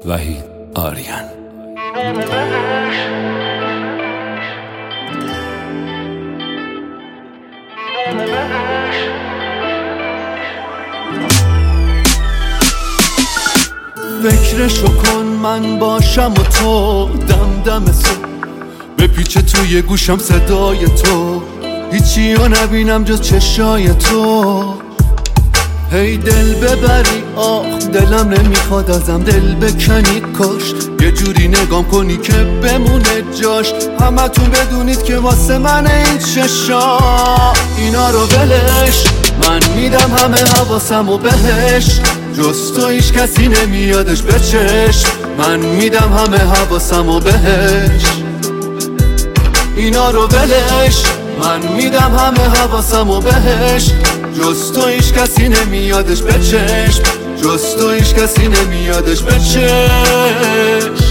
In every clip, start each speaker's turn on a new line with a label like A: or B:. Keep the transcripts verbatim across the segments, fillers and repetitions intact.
A: وحید آریان.
B: فکرشو کن من باشم و تو دم دم صبح بپیچه توی گوشم صدای تو، هیچی رو نبینم جز چشای تو. هی دل ببری آخ دلم نمیخواد ازم دل بکنی کاش یه جوری نگام کنی که بمونه جاش. همه تون بدونید که واسه من این چشا اینا رو ولش، من میدم همه حواسم و بهش، جز تو هیچ کسی نمیادش به چشم. من میدم همه حواسم و بهش، اینا رو ولش، من میدم همه حواسم و بهش، جز تو هیچ کسی نمیادش به چشم، جز تو هیچ کسی نمیادش به چشم.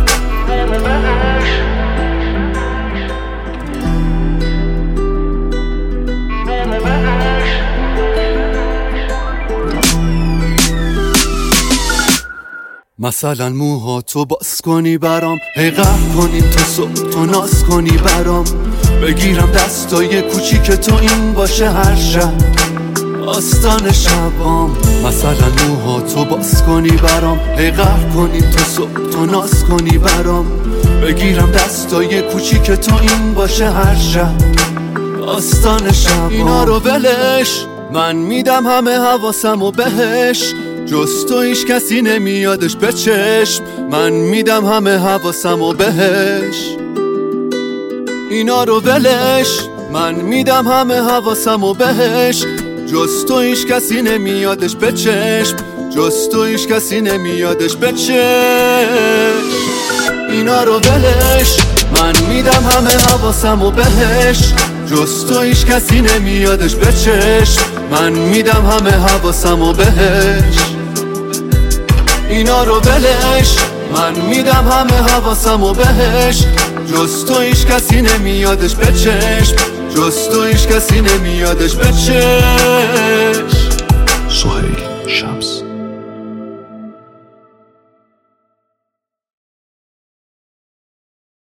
B: مثلا موها تو باز کنی برام، هی قهر کنیم تو صبح تو ناز کنی برام، بگیرم دستای کوچیک تو این باشه هر شب آستان شبام. مثلا موها تو باز کنی برام، هی قهر کنیم تو صبح تو ناز کنی برام، بگیرم دستای کوچیک تو این باشه هر شب آستان شبام. اینا رو ولش، من میدم همه حواسم و بهش، جز تو هیچ کسی نمیادش به چشم. من میدم همه حواسم و بهش، اینا رو ولش، من میدم همه حواسم و بهش، جز تو هیچ کسی نمیادش به چشم، جز تو هیچ کسی نمیادش به چشم. اینا رو ولش، من میدم همه حواسم و بهش، جز تو هیچ کسی نمیادش به چشم. من میدم همه حواسم و بهش، اینا رو ولش، من میدم همه حواسم و بهش، جز تو هیچ کسی نمیادش به چشم، جز تو هیچ کسی نمیادش به چشم.